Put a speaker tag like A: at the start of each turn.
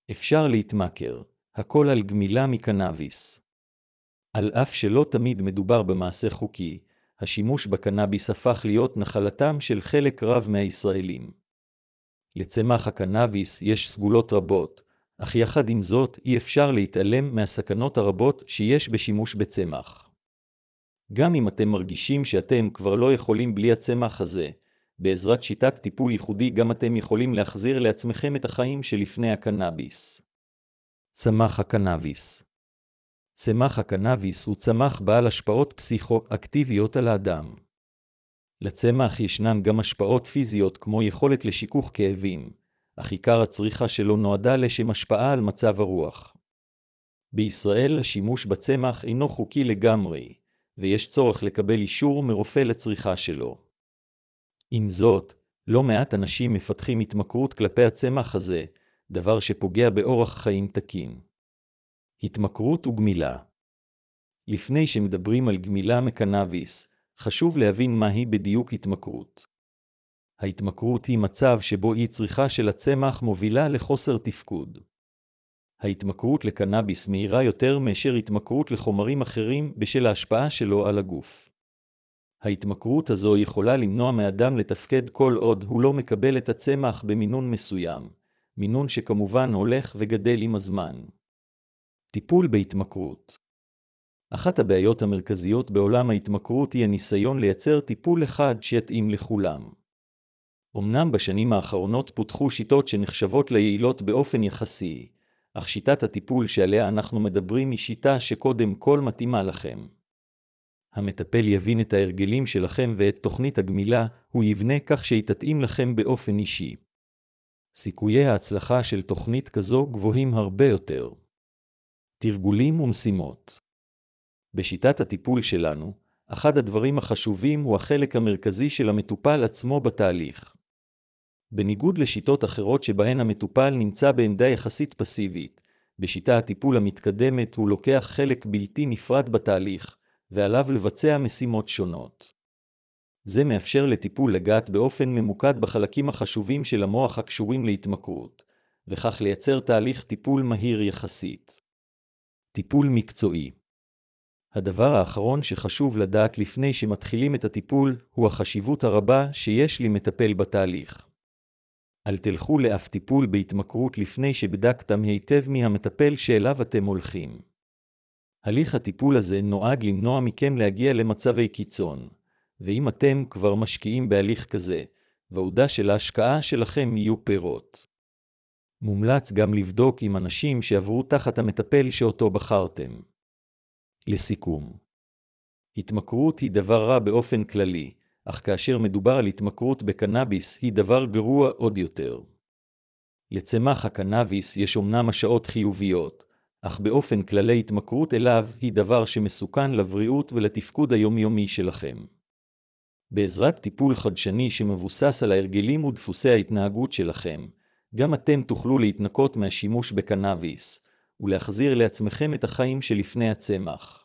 A: אפשר להתמכר, הכל על גמילה מקנאביס. על אף שלא תמיד מדובר במעשה חוקי, השימוש בקנאביס הפך להיות נחלתם של חלק רב מהישראלים. לצמח הקנאביס יש סגולות רבות, אך יחד עם זאת אי אפשר להתעלם מהסכנות הרבות שיש בשימוש בצמח. גם אם אתם מרגישים שאתם כבר לא יכולים בלי הצמח הזה, בעזרת שיטת טיפול ייחודי גם אתם יכולים להחזיר לעצמכם את החיים שלפני הקנאביס. צמח הקנאביס. צמח הקנאביס הוא צמח בעל השפעות פסיכואקטיביות על האדם. לצמח ישנן גם השפעות פיזיות כמו יכולת לשיכוך כאבים, אך עיקר הצריכה שלו נועדה לשם השפעה על מצב הרוח. בישראל השימוש בצמח אינו חוקי לגמרי, ויש צורך לקבל אישור מרופא לצריכה שלו. עם זאת, לא מעט אנשים מפתחים התמכרות כלפי הצמח הזה, דבר שפוגע באורח חיים תקין. התמכרות וגמילה. לפני שמדברים על גמילה מקנאביס, חשוב להבין מהי בדיוק התמכרות. ההתמכרות היא מצב שבו אי צריכה של הצמח מובילה לחוסר תפקוד. ההתמכרות לקנאביס מהירה יותר מאשר התמכרות לחומרים אחרים בשל ההשפעה שלו על הגוף. ההתמכרות הזו יכולה למנוע מאדם לתפקד כל עוד הוא לא מקבל את הצמח במינון מסוים, מינון שכמובן הולך וגדל עם הזמן. טיפול בהתמכרות. אחת הבעיות המרכזיות בעולם ההתמכרות היא הניסיון לייצר טיפול אחד שיתאים לכולם. אמנם בשנים האחרונות פותחו שיטות שנחשבות ליעילות באופן יחסי, אך שיטת הטיפול שעליה אנחנו מדברים היא שיטה שקודם כל מתאימה לכם. המטפל יבין את ההרגלים שלכם ואת תוכנית הגמילה, הוא יבנה כך שהיא תתאים לכם באופן אישי. סיכויי ההצלחה של תוכנית כזו גבוהים הרבה יותר. תרגולים ומשימות. בשיטת הטיפול שלנו, אחד הדברים החשובים הוא החלק המרכזי של המטופל עצמו בתהליך. בניגוד לשיטות אחרות שבהן המטופל נמצא בעמדה יחסית פסיבית, בשיטה הטיפול המתקדמת הוא לוקח חלק בלתי נפרד בתהליך, ועליו לבצע משימות שונות. זה מאפשר לטיפול לגעת באופן ממוקד בחלקים החשובים של המוח הקשורים להתמכרות, וכך לייצר תהליך טיפול מהיר יחסית. טיפול מקצועי. הדבר האחרון שחשוב לדעת לפני שמתחילים את הטיפול הוא החשיבות הרבה שיש למטפל בתהליך. אל תלכו לאף טיפול בהתמכרות לפני שבדקתם היטב מי המטפל שאליו אתם הולכים. הליך הטיפול הזה נועד למנוע מכם להגיע למצבי קיצון, ואם אתם כבר משקיעים בהליך כזה, והעובדה של ההשקעה שלכם יהיו פירות. מומלץ גם לבדוק עם אנשים שעברו תחת המטפל שאותו בחרתם. לסיכום, התמכרות היא דבר רע באופן כללי, אך כאשר מדובר על התמכרות בקנאביס היא דבר גרוע עוד יותר. לצמח הקנאביס יש אומנם השפעות חיוביות, אך באופן כללי התמכרות אליו היא דבר שמסוכן לבריאות ולתפקוד היומיומי שלכם. בעזרת טיפול חדשני שמבוסס על ההרגלים ודפוסי ההתנהגות שלכם, גם אתם תוכלו להתנקות מהשימוש בקנאביס, ולהחזיר לעצמכם את החיים שלפני הצמח.